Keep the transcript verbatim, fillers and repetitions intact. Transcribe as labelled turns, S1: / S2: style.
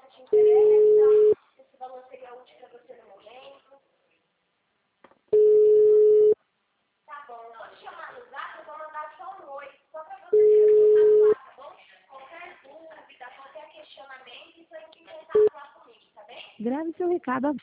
S1: te interessa, esse valor seria útil para você no momento. Tá bom, eu vou te chamar no zap, eu vou mandar só um oi, só para você ter contato lá, tá bom? Qualquer dúvida, qualquer questionamento, isso aí tem que contato lá comigo, tá bem?
S2: Grave seu recado.